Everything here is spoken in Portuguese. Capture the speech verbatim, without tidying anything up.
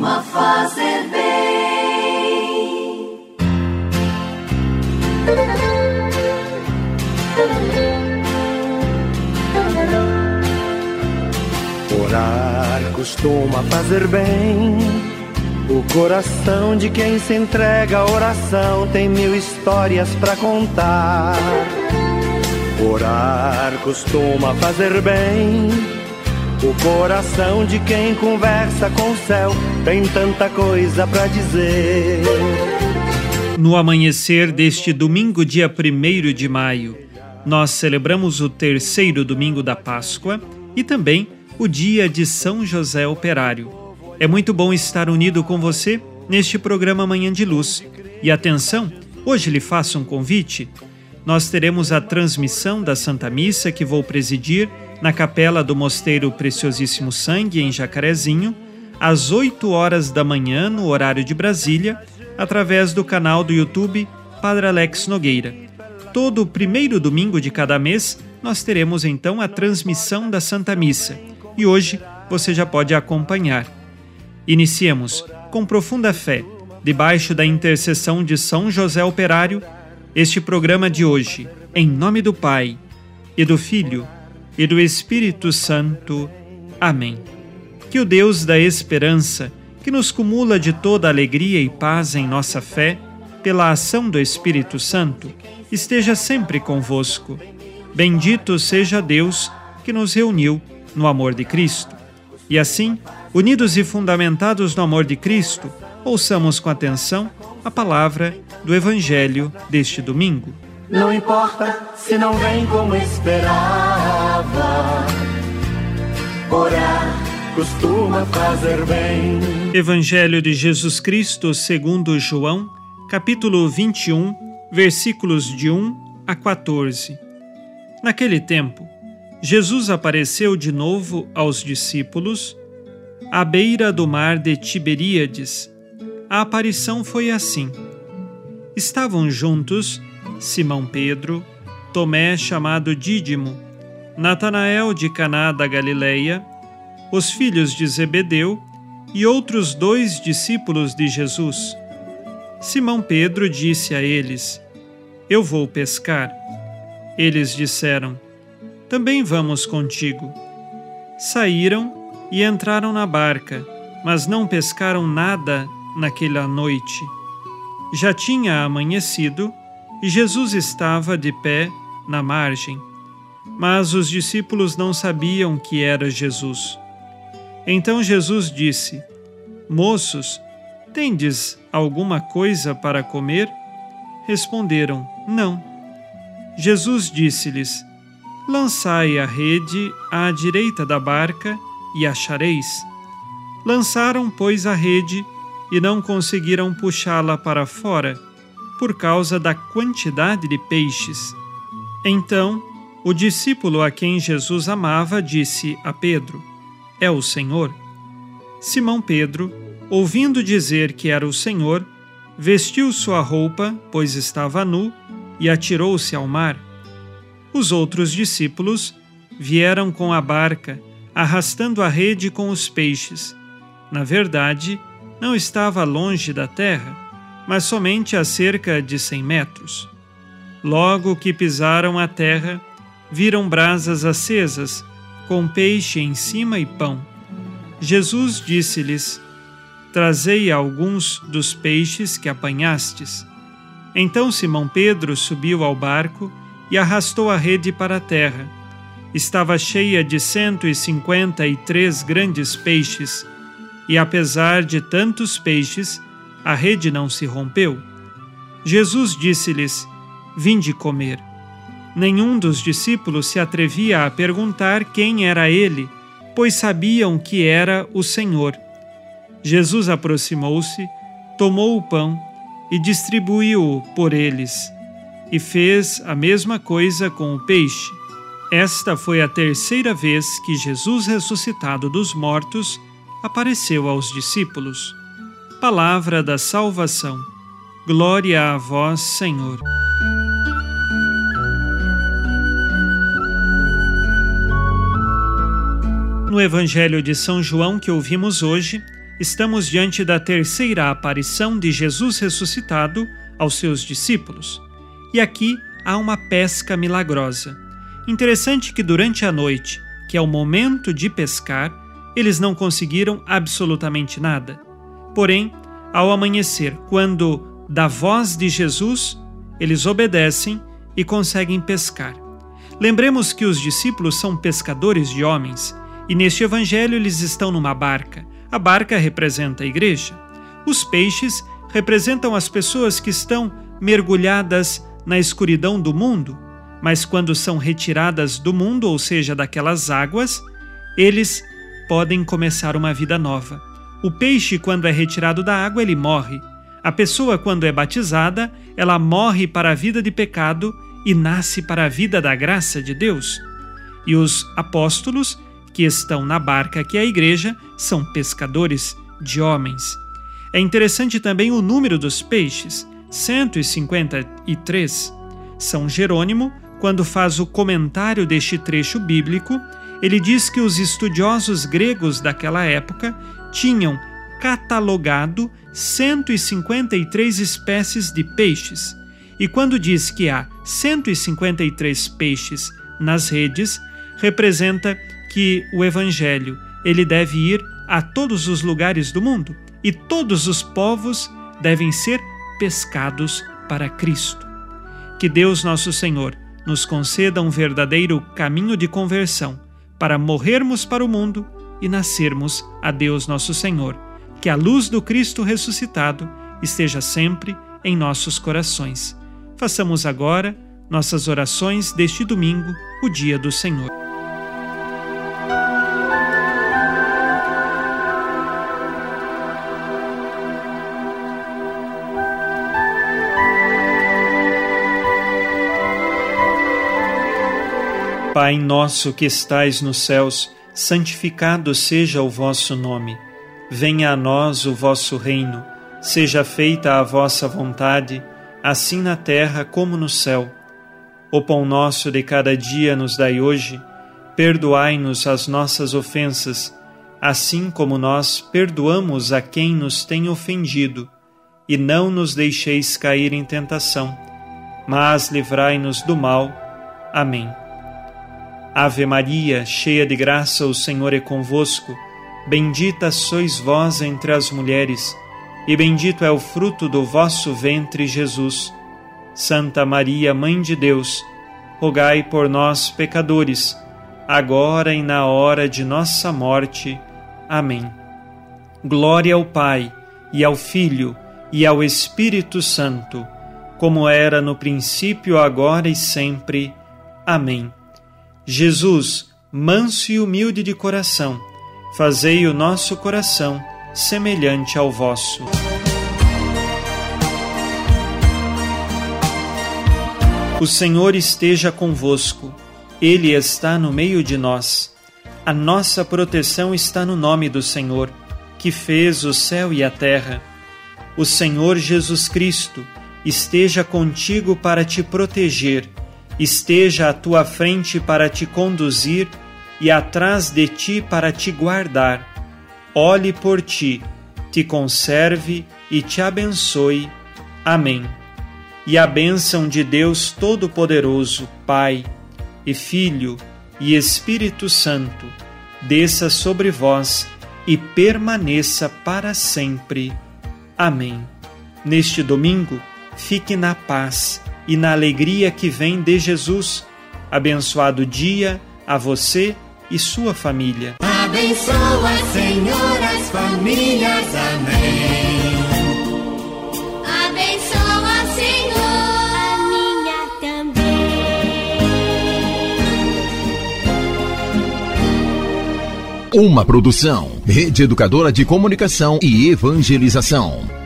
costuma fazer bem. Orar costuma fazer bem. O coração de quem se entrega à oração tem mil histórias pra contar. Orar costuma fazer bem. O coração de quem conversa com o céu tem tanta coisa pra dizer. No amanhecer deste domingo, dia primeiro de maio, nós celebramos o terceiro domingo da Páscoa e também o dia de São José Operário. É muito bom estar unido com você neste programa Manhã de Luz. E atenção, hoje lhe faço um convite. Nós teremos a transmissão da Santa Missa que vou presidir na capela do Mosteiro Preciosíssimo Sangue, em Jacarezinho, às oito horas da manhã, no horário de Brasília, através do canal do YouTube Padre Alex Nogueira. Todo o primeiro domingo de cada mês, nós teremos então a transmissão da Santa Missa. E hoje você já pode acompanhar. Iniciemos com profunda fé, debaixo da intercessão de São José Operário, este programa de hoje, em nome do Pai, e do Filho, e do Espírito Santo. Amém. Que o Deus da esperança, que nos cumula de toda alegria e paz em nossa fé, pela ação do Espírito Santo, esteja sempre convosco. Bendito seja Deus que nos reuniu no amor de Cristo. E assim, unidos e fundamentados no amor de Cristo, ouçamos com atenção a palavra do Evangelho deste domingo. Não importa se não vem como esperava, orar costuma fazer bem. Evangelho de Jesus Cristo segundo João, capítulo vinte e um, versículos de um a quatorze. Naquele tempo, Jesus apareceu de novo aos discípulos à beira do mar de Tiberíades. A aparição foi assim. Estavam juntos Simão Pedro, Tomé chamado Dídimo, Natanael de Caná da Galileia, os filhos de Zebedeu e outros dois discípulos de Jesus. Simão Pedro disse a eles: Eu vou pescar. Eles disseram: Também vamos contigo. Saíram e entraram na barca, mas não pescaram nada naquela noite. Já tinha amanhecido e Jesus estava de pé na margem, mas os discípulos não sabiam que era Jesus. Então Jesus disse: Moços, tendes alguma coisa para comer? Responderam: Não. Jesus disse-lhes: Lançai a rede à direita da barca e achareis. Lançaram, pois, a rede e não conseguiram puxá-la para fora, por causa da quantidade de peixes. Então, o discípulo a quem Jesus amava disse a Pedro: É o Senhor. Simão Pedro, ouvindo dizer que era o Senhor, vestiu sua roupa, pois estava nu, e atirou-se ao mar. Os outros discípulos vieram com a barca, arrastando a rede com os peixes. Na verdade, não estava longe da terra, mas somente a cerca de cem metros. Logo que pisaram a terra, viram brasas acesas, com peixe em cima e pão. Jesus disse-lhes: Trazei alguns dos peixes que apanhastes. Então Simão Pedro subiu ao barco e arrastou a rede para a terra. Estava cheia de cento e cinquenta e três grandes peixes, e apesar de tantos peixes, a rede não se rompeu. Jesus disse-lhes: Vinde comer. Nenhum dos discípulos se atrevia a perguntar quem era ele, pois sabiam que era o Senhor. Jesus aproximou-se, tomou o pão e distribuiu-o por eles, e fez a mesma coisa com o peixe. Esta foi a terceira vez que Jesus, ressuscitado dos mortos, apareceu aos discípulos. Palavra da salvação. Glória a vós, Senhor. No Evangelho de São João que ouvimos hoje, estamos diante da terceira aparição de Jesus ressuscitado aos seus discípulos. E aqui há uma pesca milagrosa. Interessante que durante a noite, que é o momento de pescar, eles não conseguiram absolutamente nada. Porém, ao amanhecer, quando da voz de Jesus, eles obedecem e conseguem pescar. Lembremos que os discípulos são pescadores de homens, e neste evangelho eles estão numa barca. A barca representa a igreja. Os peixes representam as pessoas que estão mergulhadas na escuridão do mundo, mas quando são retiradas do mundo, ou seja, daquelas águas, eles podem começar uma vida nova. O peixe, quando é retirado da água, ele morre. A pessoa, quando é batizada, ela morre para a vida de pecado e nasce para a vida da graça de Deus. E os apóstolos, que estão na barca, que é a igreja, são pescadores de homens. É interessante também o número dos peixes, cento e cinquenta e três. São Jerônimo, quando faz o comentário deste trecho bíblico, ele diz que os estudiosos gregos daquela época tinham catalogado cento e cinquenta e três espécies de peixes. E quando diz que há cento e cinquenta e três peixes nas redes, representa que o Evangelho ele deve ir a todos os lugares do mundo e todos os povos devem ser pescados para Cristo. Que Deus nosso Senhor nos conceda um verdadeiro caminho de conversão para morrermos para o mundo e nascermos a Deus nosso Senhor. Que a luz do Cristo ressuscitado esteja sempre em nossos corações. Façamos agora nossas orações deste domingo, o dia do Senhor. Pai nosso que estais nos céus, santificado seja o vosso nome. Venha a nós o vosso reino. Seja feita a vossa vontade, assim na terra como no céu. O pão nosso de cada dia nos dai hoje. Perdoai-nos as nossas ofensas, assim como nós perdoamos a quem nos tem ofendido. E não nos deixeis cair em tentação, mas livrai-nos do mal. Amém. Ave Maria, cheia de graça, o Senhor é convosco. Bendita sois vós entre as mulheres, e bendito é o fruto do vosso ventre, Jesus. Santa Maria, Mãe de Deus, rogai por nós, pecadores, agora e na hora de nossa morte. Amém. Glória ao Pai, e ao Filho, e ao Espírito Santo, como era no princípio, agora e sempre. Amém. Jesus, manso e humilde de coração, fazei o nosso coração semelhante ao vosso. O Senhor esteja convosco, Ele está no meio de nós. A nossa proteção está no nome do Senhor, que fez o céu e a terra. O Senhor Jesus Cristo esteja contigo para te proteger, esteja à tua frente para te conduzir e atrás de ti para te guardar. Olhe por ti, te conserve e te abençoe. Amém. E a bênção de Deus Todo-Poderoso, Pai e Filho e Espírito Santo, desça sobre vós e permaneça para sempre. Amém. Neste domingo, fique na paz e na alegria que vem de Jesus. Abençoado dia a você e sua família. Abençoa, Senhor, as famílias. Amém. Abençoa, Senhor, a minha também. Uma produção, Rede Educadora de Comunicação e Evangelização.